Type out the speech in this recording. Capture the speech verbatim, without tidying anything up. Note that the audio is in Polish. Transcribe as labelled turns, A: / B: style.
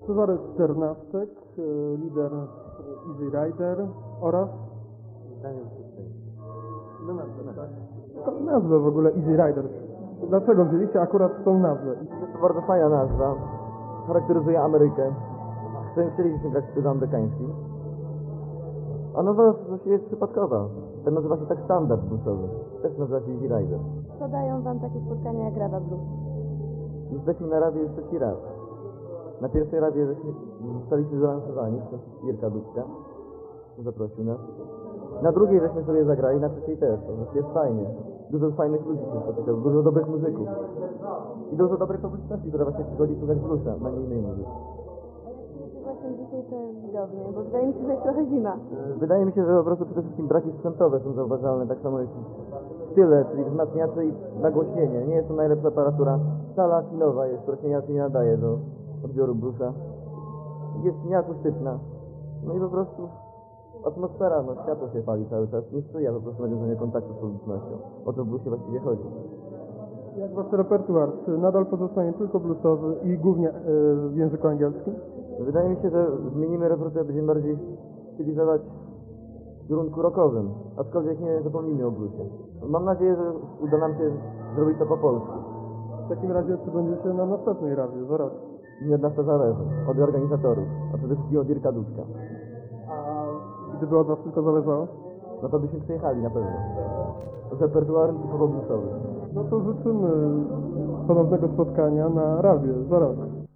A: Cezary Czternastek, y, lider Easy Rider oraz
B: Daniel Krzysztof.
A: no nazwę, tak? Skąd nazwę w ogóle Easy Rider? Dlaczego wzięliście akurat tą nazwę?
B: Jest to bardzo fajna nazwa. Charakteryzuje Amerykę. Chcemy- Chcieliśmy grać w stylu amerykańskim. A nazwa właściwie jest przypadkowa. Ten nazywa się tak standard bluesowy. Też nazywa się Easy Rider.
C: Co dają wam takie spotkania jak Rada Blues?
B: Jesteśmy na radzie już trzeci raz. Na pierwszej radzie żeśmy zostaliśmy wylansowani przez Jirka Dudka. Zaprosił nas. Na drugiej żeśmy sobie zagrali, na trzeciej też. To znaczy jest fajnie. Dużo fajnych ludzi się spotyka, dużo dobrych muzyków. I dużo dobrej publiczności, która właśnie przychodzi słuchać bluesa, na nie innej muzyki.
C: A jak widzicie właśnie dzisiaj te widownie? Bo wydaje mi się, że jest trochę zima.
B: Wydaje mi się, że po prostu przede wszystkim braki sprzętowe są zauważalne, tak samo jak tyle, czyli wzmacniacze i nagłośnienie. Nie jest to najlepsza aparatura. Sala kinowa jest, która się inaczej nie nadaje do odbioru bluesa. Jest nieakustyczna. No i po prostu atmosfera, no światło się pali cały czas, nie sprzyja po prostu nawiązaniu kontaktu z publicznością. O to w bluesie właściwie chodzi.
A: Jak wasz repertuar? Czy nadal pozostanie tylko bluesowy i głównie y, w języku angielskim?
B: Wydaje mi się, że zmienimy repertuar, będziemy bardziej stylizować w kierunku rockowym, aczkolwiek nie zapomnijmy o bluesie. Mam nadzieję, że uda nam się zrobić to po polsku.
A: W takim razie czy będziecie na następnej radzie za rok?
B: Nie od nas to zależy, od organizatorów, a przede wszystkim od Jirka Dudka.
A: A gdyby od was tylko zależało?
B: No to byśmy przyjechali na pewno. Z repertuarem typowo bluesowym.
A: No to życzymy ponownego spotkania na razie za rok.